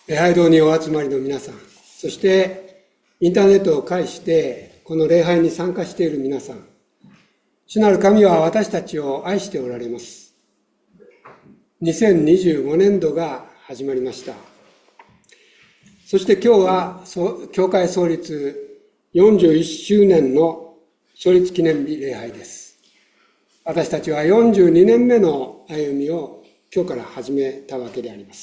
礼拝堂にお集まりの皆さん、そしてインターネットを介してこの礼拝に参加している皆さん、主なる神は私たちを愛しておられます。2025年度が始まりました。そして今日は教会創立41周年の創立記念日礼拝です。私たちは42年目の歩みを今日から始めたわけであります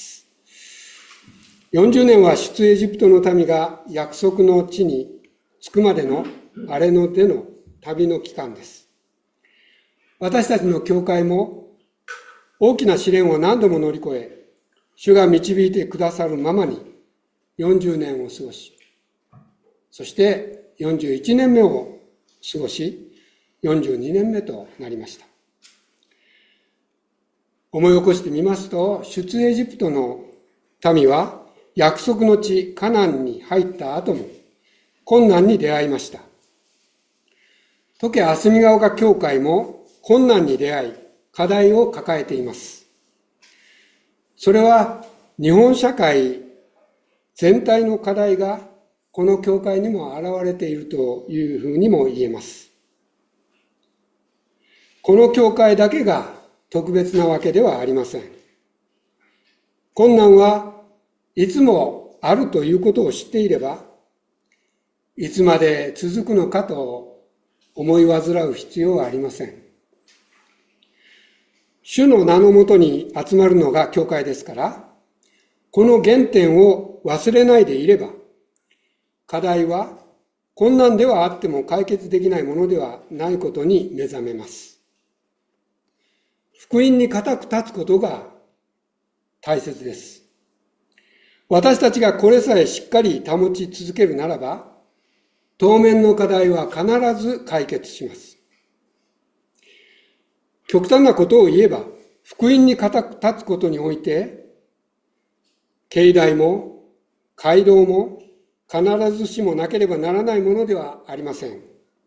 。40年は出エジプトの民が約束の地に着くまでの荒れの手の旅の期間です。私たちの教会も大きな試練を何度も乗り越え、主が導いてくださるままに40年を過ごし、そして41年目を過ごし、42年目となりました。思い起こしてみますと、出エジプトの民は約束の地カナンに入った後も困難に出会いました。時霞ヶ丘教会も困難に出会い、課題を抱えています。それは日本社会全体の課題がこの教会にも現れているというふうにも言えます。この教会だけが特別なわけではありません。困難はいつもあるということを知っていれば、いつまで続くのかと思い煩う必要はありません。主の名のもとに集まるのが教会ですから、この原点を忘れないでいれば、課題は困難ではあっても解決できないものではないことに目覚めます。福音に固く立つことが大切です。私たちがこれさえしっかり保ち続けるならば、当面の課題は必ず解決します。極端なことを言えば、福音に固く立つことにおいて、境内も街道も必ずしもなければならないものではありません。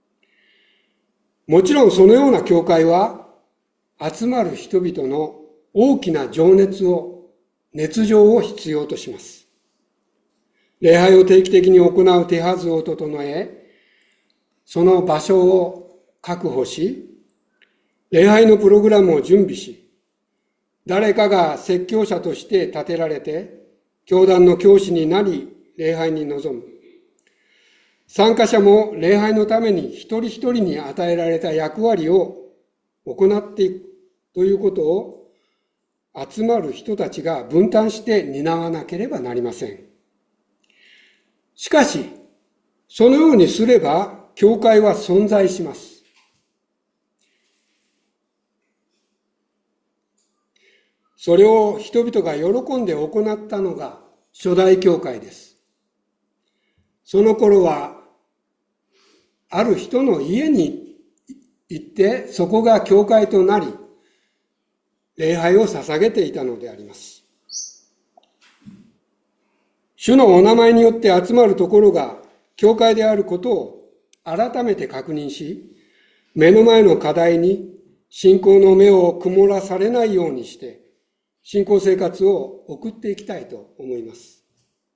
もちろんそのような教会は、集まる人々の大きな熱情を必要とします。礼拝を定期的に行う手はずを整え、その場所を確保し、礼拝のプログラムを準備し、誰かが説教者として立てられて、教団の教師になり、礼拝に臨む。参加者も礼拝のために一人一人に与えられた役割を行っていくということを、集まる人たちが分担して担わなければなりません。しかし、そのようにすれば、教会は存在します。それを人々が喜んで行ったのが初代教会です。その頃は、ある人の家に行って、そこが教会となり、礼拝を捧げていたのであります。主のお名前によって集まるところが教会であることを改めて確認し、目の前の課題に信仰の目を曇らされないようにして、信仰生活を送っていきたいと思います。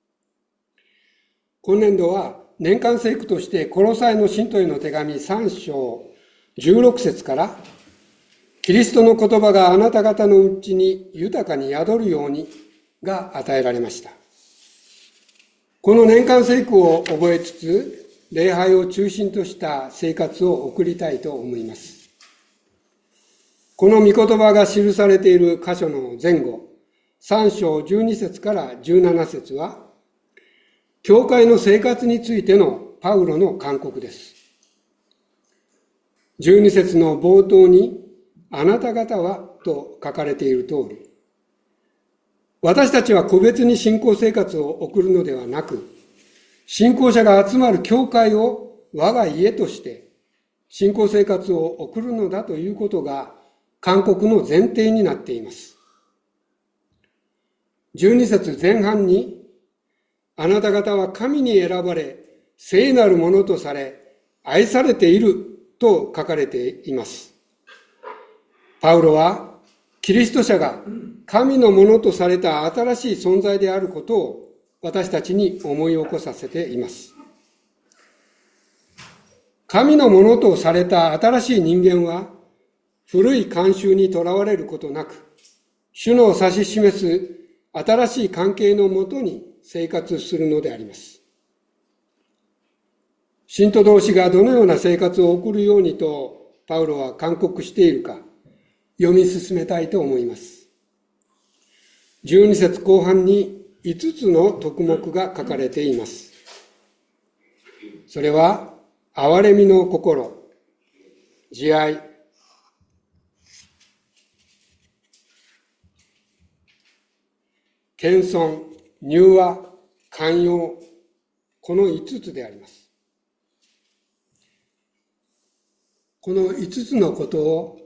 今年度は年間聖句としてコロサイの信徒への手紙3章16節からキリストの言葉があなた方のうちに豊かに宿るようにが与えられました。この年間聖句を覚えつつ、礼拝を中心とした生活を送りたいと思います。この御言葉が記されている箇所の前後、3章12節から17節は、教会の生活についてのパウロの勧告です。12節の冒頭に、あなた方はと書かれている通り、私たちは個別に信仰生活を送るのではなく、信仰者が集まる教会を我が家として信仰生活を送るのだということが勧告の前提になっています。12節前半に、あなた方は神に選ばれ、聖なるものとされ、愛されていると書かれています。パウロはキリスト者が神のものとされた新しい存在であることを私たちに思い起こさせています。神のものとされた新しい人間は、古い慣習にとらわれることなく、主の指し示す新しい関係のもとに生活するのであります。信徒同士がどのような生活を送るようにとパウロは勧告しているか、読み進めたいと思います。12節後半に5つの徳目が書かれています。それは、憐れみの心、慈愛、謙遜、柔和、寛容、この5つであります。この5つのことを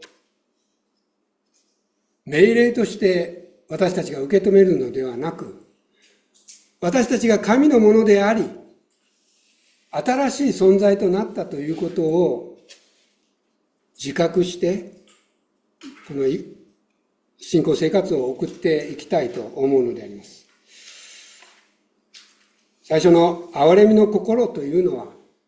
命令として私たちが受け止めるのではなく、私たちが神のものであり、新しい存在となったということを自覚して、この信仰生活を送っていきたいと思うのであります。最初の憐れみの心というのは、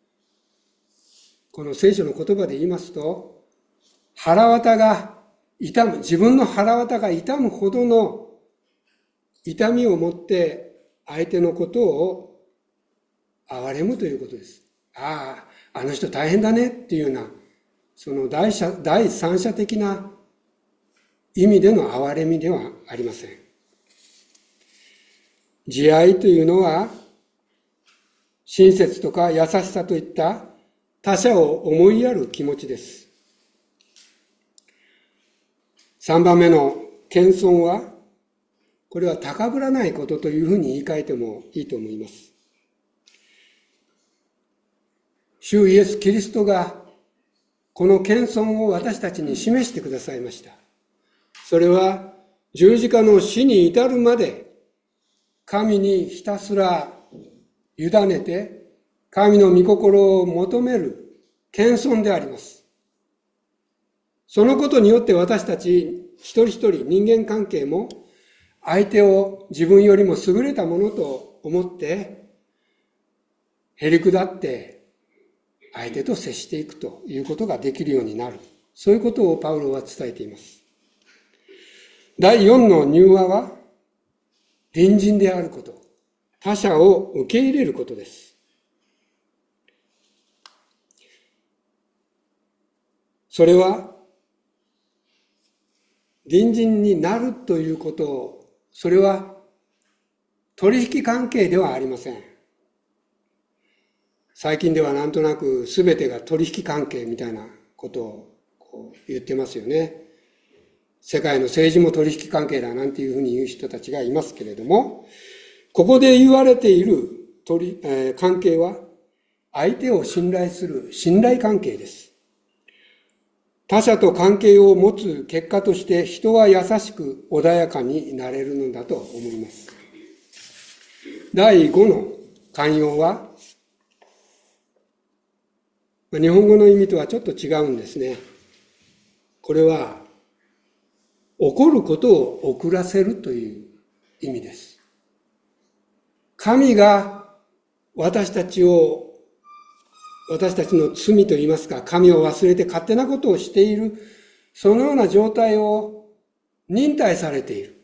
この聖書の言葉で言いますと、腹渡が痛む、自分の腹渡が痛むほどの痛みを持って相手のことを憐れむということです。ああ、あの人大変だねっていうような、その第三者的な意味での憐れみではありません。慈愛というのは、親切とか優しさといった他者を思いやる気持ちです。3番目の謙遜は、これは高ぶらないことというふうに言い換えてもいいと思います。主イエス・キリストがこの謙遜を私たちに示してくださいました。それは十字架の死に至るまで神にひたすら委ねて神の御心を求める謙遜であります。そのことによって私たち一人一人人間関係も相手を自分よりも優れたものと思ってへり下って相手と接していくということができるようになる。そういうことをパウロは伝えています。第4の柔和は隣人であること、他者を受け入れることです。それは隣人になるということを、それは取引関係ではありません。最近ではなんとなく全てが取引関係みたいなことを言ってますよね。世界の政治も取引関係だなんていうふうに言う人たちがいますけれども、ここで言われている関係は相手を信頼する信頼関係です。他者と関係を持つ結果として人は優しく穏やかになれるのだと思います。第5の寛容は日本語の意味とはちょっと違うんですね。これは起こることを遅らせるという意味です。神が私たちの罪といいますか、神を忘れて勝手なことをしている、そのような状態を忍耐されている。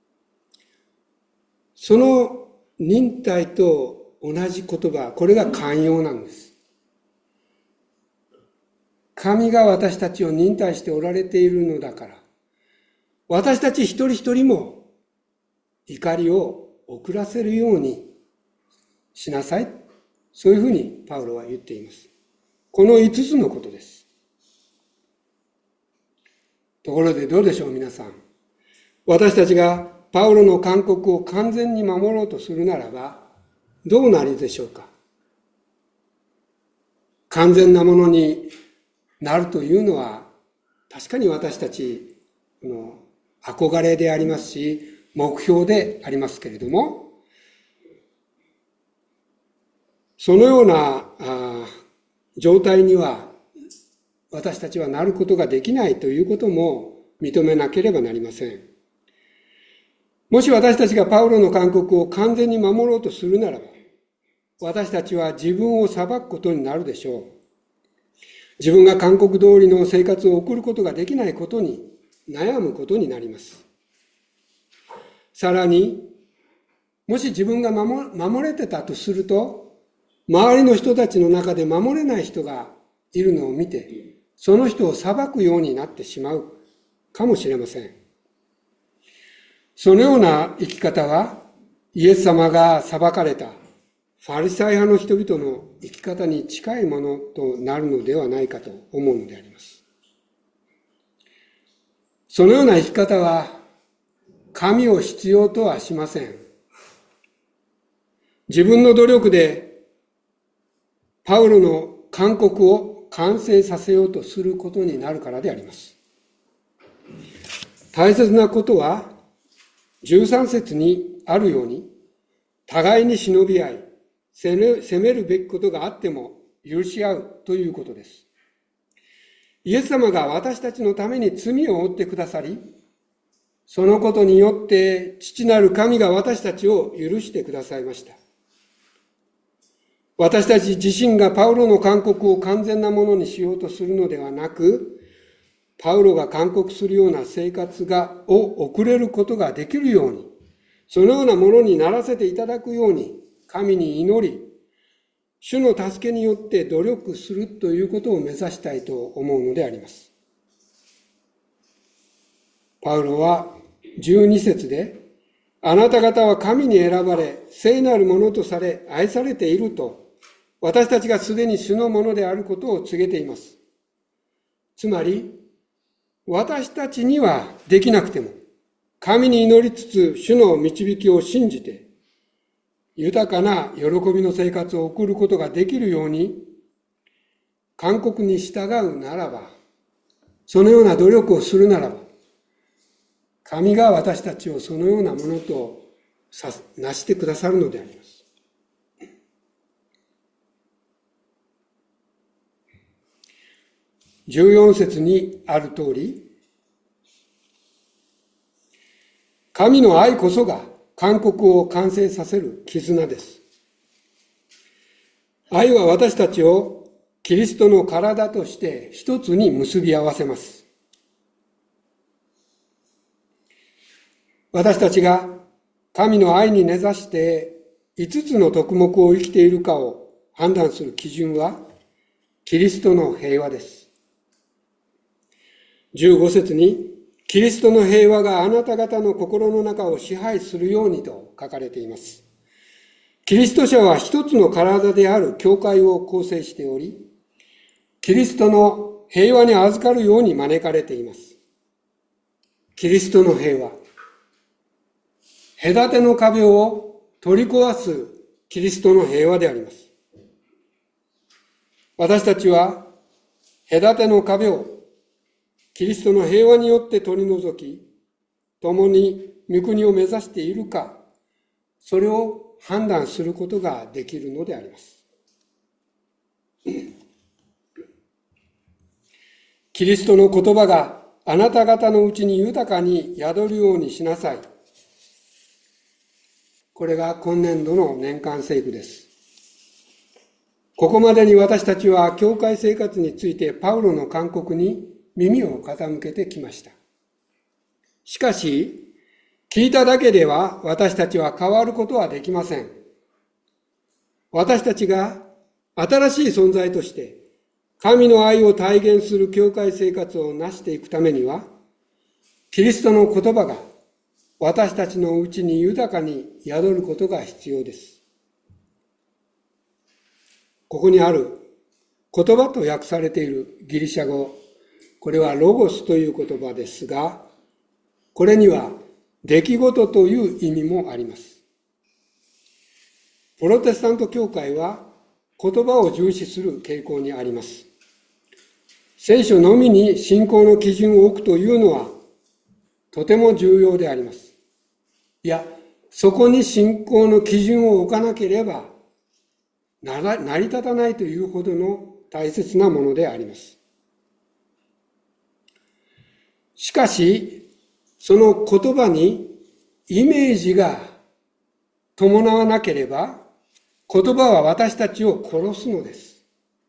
その忍耐と同じ言葉、これが寛容なんです。神が私たちを忍耐しておられているのだから、私たち一人一人も怒りを遅らせるようにしなさい。そういうふうにパウロは言っています。この5つのことです。ところでどうでしょう皆さん。私たちがパウロの勧告を完全に守ろうとするならばどうなるでしょうか。完全なものになるというのは確かに私たちの憧れでありますし目標でありますけれども、そのような状態には私たちはなることができないということも認めなければなりません。 もし私たちがパウロの勧告を完全に守ろうとするならば、私たちは自分を裁くことになるでしょう。自分が勧告通りの生活を送ることができないことに悩むことになります。さらに、もし自分が守れてたとすると、周りの人たちの中で守れない人がいるのを見て、その人を裁くようになってしまうかもしれません。そのような生き方は、イエス様が裁かれたファリサイ派の人々の生き方に近いものとなるのではないかと思うのであります。そのような生き方は、神を必要とはしません。自分の努力でパウロの勧告を完成させようとすることになるからであります。大切なことは、13節にあるように、互いに忍び合い、責めるべきことがあっても許し合うということです。イエス様が私たちのために罪を負ってくださり、そのことによって父なる神が私たちを許してくださいました。私たち自身がパウロの勧告を完全なものにしようとするのではなく、パウロが勧告するような生活を送れることができるように、そのようなものにならせていただくように、神に祈り、主の助けによって努力するということを目指したいと思うのであります。パウロは12節で、あなた方は神に選ばれ、聖なるものとされ、愛されていると、私たちがすでに主のものであることを告げています。つまり、私たちにはできなくても、神に祈りつつ主の導きを信じて、豊かな喜びの生活を送ることができるように、勧告に従うならば、そのような努力をするならば、神が私たちをそのようなものとなしてくださるのであります。14節にある通り、神の愛こそが勧告を完成させる絆です。愛は私たちをキリストの体として一つに結び合わせます。私たちが神の愛に根ざして5つの徳目を生きているかを判断する基準はキリストの平和です。15節にキリストの平和があなた方の心の中を支配するようにと書かれています。キリスト者は一つの体である教会を構成しており、キリストの平和に預かるように招かれています。キリストの平和。隔ての壁を取り壊すキリストの平和であります。私たちは隔ての壁をキリストの平和によって取り除き、共に御国を目指しているか、それを判断することができるのであります。キリストの言葉があなた方のうちに豊かに宿るようにしなさい。これが今年度の年間聖句です。ここまでに私たちは教会生活についてパウロの勧告に耳を傾けてきました。しかし、聞いただけでは私たちは変わることはできません。私たちが新しい存在として神の愛を体現する教会生活を成していくためには、キリストの言葉が私たちのうちに豊かに宿ることが必要です。ここにある言葉と訳されているギリシャ語、これはロゴスという言葉ですが、これには出来事という意味もあります。プロテスタント教会は言葉を重視する傾向にあります。聖書のみに信仰の基準を置くというのはとても重要であります。いや、そこに信仰の基準を置かなければ成り立たないというほどの大切なものであります。しかし、その言葉にイメージが伴わなければ、言葉は私たちを殺すのです。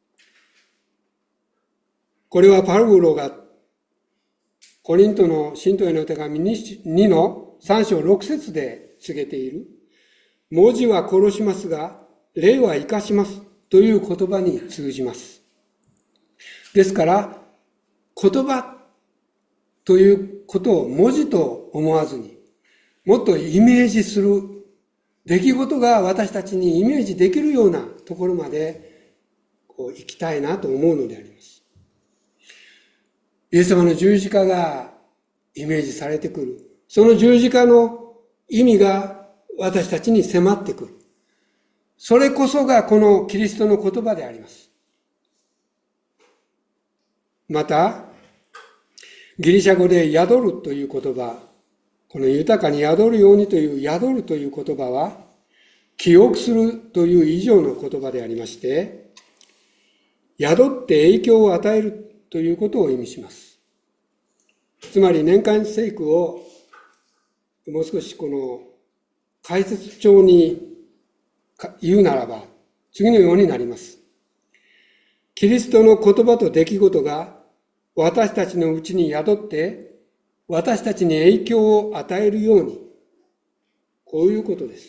これはパウロがコリントの信徒への手紙2の3章6節で告げている、文字は殺しますが、霊は生かしますという言葉に通じます。ですから、言葉ということを文字と思わずに、もっとイメージする出来事が私たちにイメージできるようなところまで行きたいなと思うのであります。イエス様の十字架がイメージされてくる。その十字架の意味が私たちに迫ってくる。それこそがこのキリストの言葉であります。また、ギリシャ語で宿るという言葉、この豊かに宿るようにという宿るという言葉は、記憶するという以上の言葉でありまして、宿って影響を与えるということを意味します。つまり年間聖句をもう少しこの解説帳に言うならば、次のようになります。キリストの言葉と出来事が私たちのうちに宿って、私たちに影響を与えるように、こういうことです。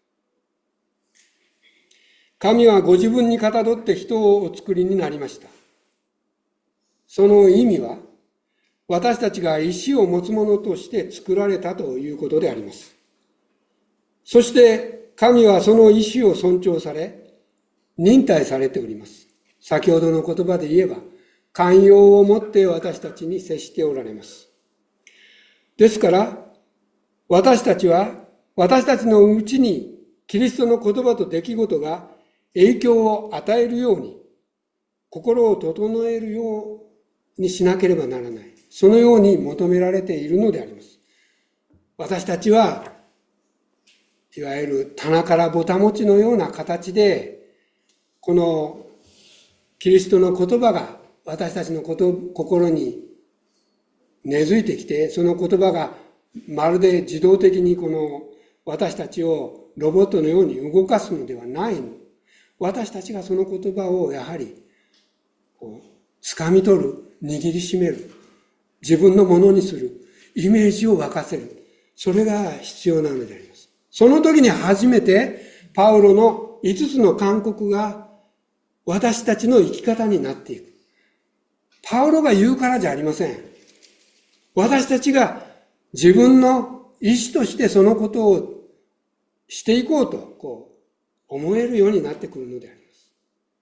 神はご自分にかたどって人をお作りになりました。その意味は、私たちが意志を持つものとして作られたということであります。そして神はその意志を尊重され、忍耐されております。先ほどの言葉で言えば、寛容をもって私たちに接しておられます。ですから、私たちは私たちのうちにキリストの言葉と出来事が影響を与えるように、心を整えるようにしなければならない。そのように求められているのであります。私たちはいわゆる棚からぼた餅のような形で、このキリストの言葉が私たちの心に根付いてきて、その言葉がまるで自動的にこの私たちをロボットのように動かすのではないの。私たちがその言葉をやはり掴み取る、握りしめる、自分のものにする、イメージを沸かせる。それが必要なのであります。その時に初めてパウロの5つの勧告が私たちの生き方になっていく。パウロが言うからじゃありません。私たちが自分の意志としてそのことをしていこうと思えるようになってくるのであります。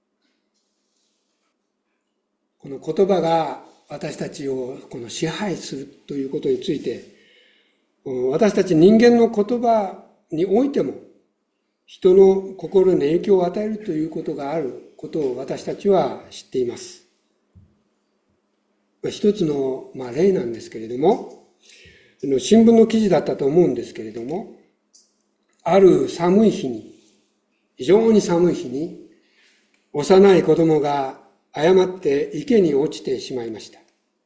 この言葉が私たちを支配するということについて、私たち人間の言葉においても人の心に影響を与えるということがあることを私たちは知っています。一つの例なんですけれども、新聞の記事だったと思うんですけれども、ある寒い日に、非常に寒い日に、幼い子供が誤って池に落ちてしまいました。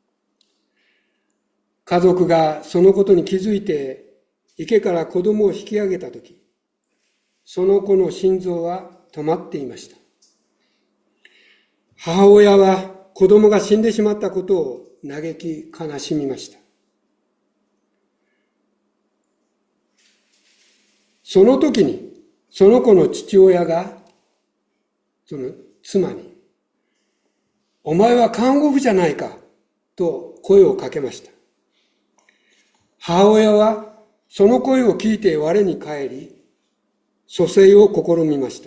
家族がそのことに気づいて池から子供を引き上げたとき、その子の心臓は止まっていました。母親は子供が死んでしまったことを嘆き悲しみました。その時にその子の父親がその妻に、お前は看護婦じゃないかと声をかけました。母親はその声を聞いて我に返り、蘇生を試みました。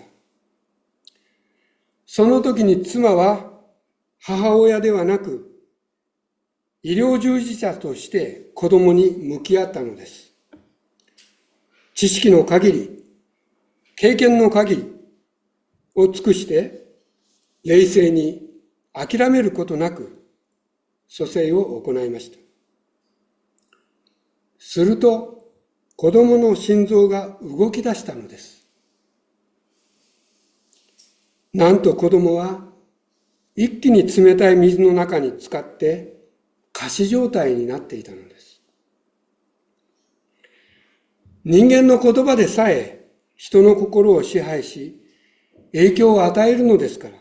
その時に妻は母親ではなく、医療従事者として子供に向き合ったのです。知識の限り、経験の限りを尽くして、冷静に諦めることなく蘇生を行いました。すると、子供の心臓が動き出したのです。なんと子供は一気に冷たい水の中に浸かって仮死状態になっていたのです。 人間の言葉でさえ人の心を支配し、影響を与えるのですから。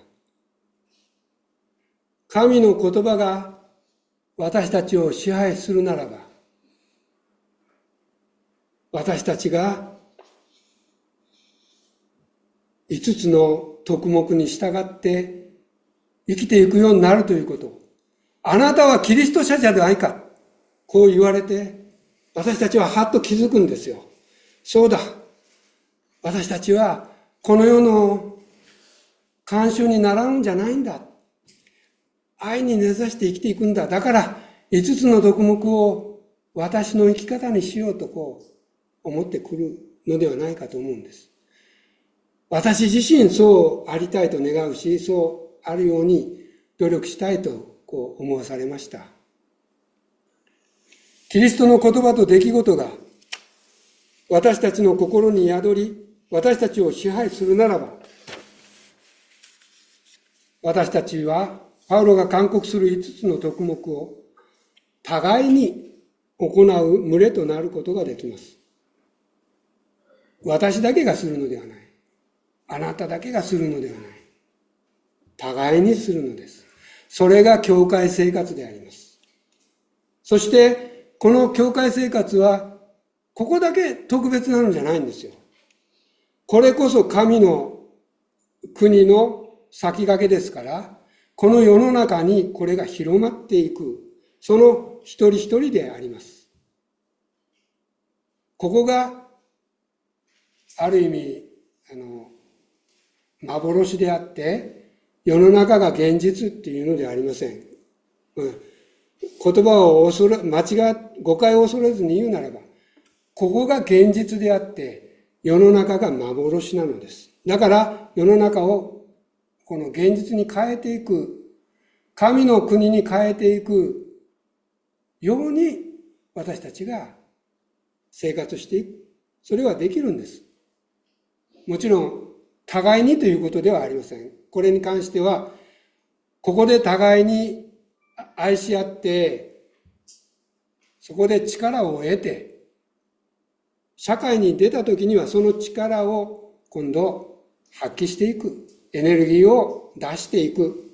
神の言葉が私たちを支配するならば、私たちが5つの徳目に従って生きていくようになるということ。あなたはキリスト者じゃないか。こう言われて、私たちははっと気づくんですよ。そうだ。私たちはこの世の慣習に習うんじゃないんだ。愛に根ざして生きていくんだ。だから5つの徳目を私の生き方にしようと思ってくるのではないかと思うんです。私自身そうありたいと願うし、そうあるように努力したいと思わされました。キリストの言葉と出来事が私たちの心に宿り、私たちを支配するならば、私たちはパウロが勧告する5つの徳目を互いに行う群れとなることができます。私だけがするのではない。あなただけがするのではない。互いにするのです。それが教会生活であります。そしてこの教会生活はここだけ特別なのじゃないんですよ。これこそ神の国の先駆けですから、この世の中にこれが広まっていく、その一人一人であります。ここがある意味幻であって、世の中が現実っていうのではありません。言葉を誤解を恐れずに言うならば、ここが現実であって、世の中が幻なのです。だから世の中をこの現実に変えていく、神の国に変えていくように私たちが生活していく。それはできるんです。もちろん互いにということではありません。これに関しては、ここで互いに愛し合って、そこで力を得て、社会に出た時にはその力を今度発揮していく。エネルギーを出していく。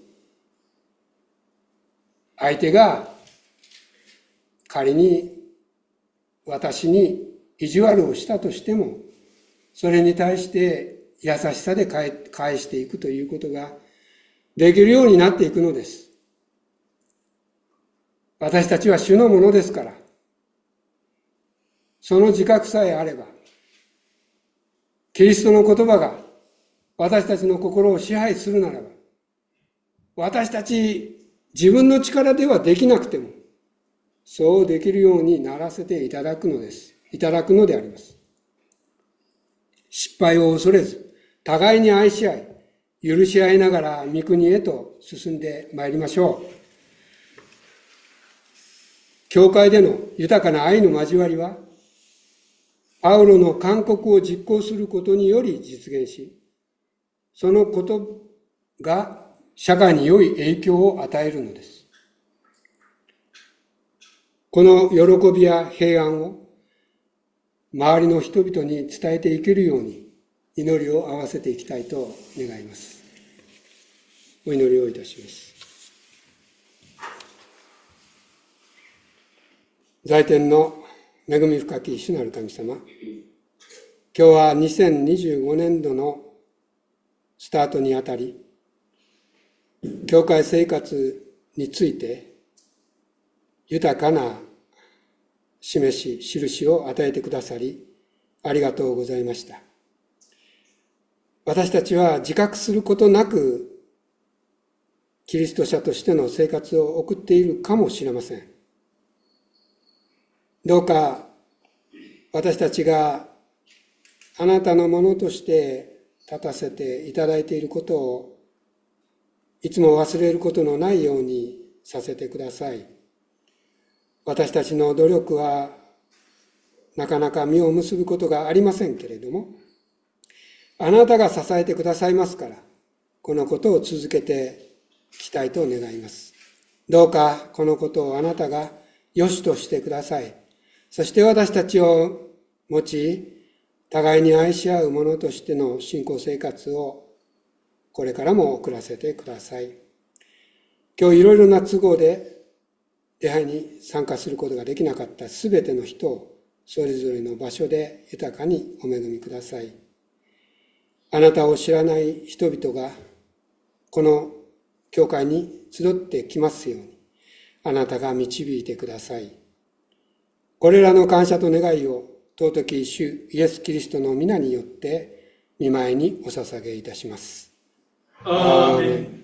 相手が仮に私に意地悪をしたとしても、それに対して優しさで返していくということができるようになっていくのです。私たちは主のものですから、その自覚さえあれば、キリストの言葉が私たちの心を支配するならば、私たち自分の力ではできなくても、そうできるようにならせていただくのであります。失敗を恐れず、互いに愛し合い、許し合いながら御国へと進んでまいりましょう。教会での豊かな愛の交わりは、パウロの勧告を実行することにより実現し、そのことが社会に良い影響を与えるのです。この喜びや平安を周りの人々に伝えていけるように祈りを合わせていきたいと願います。お祈りをいたします。在天の恵み深き主なる神様、今日は2025年度のスタートにあたり、教会生活について豊かな示し、印を与えてくださり、ありがとうございました。私たちは自覚することなく、キリスト者としての生活を送っているかもしれません。どうか私たちがあなたのものとして立たせていただいていることをいつも忘れることのないようにさせてください。私たちの努力はなかなか実を結ぶことがありませんけれども、あなたが支えてくださいますから、このことを続けていきたいと願います。どうかこのことをあなたが良しとしてください。そして私たちを持ち、互いに愛し合う者としての信仰生活をこれからも送らせてください。今日いろいろな都合で礼拝に参加することができなかったすべての人をそれぞれの場所で豊かにお恵みください。あなたを知らない人々がこの教会に集ってきますように、あなたが導いてください。これらの感謝と願いを尊き主イエス・キリストの皆によって御前にお捧げいたします。 アーメン。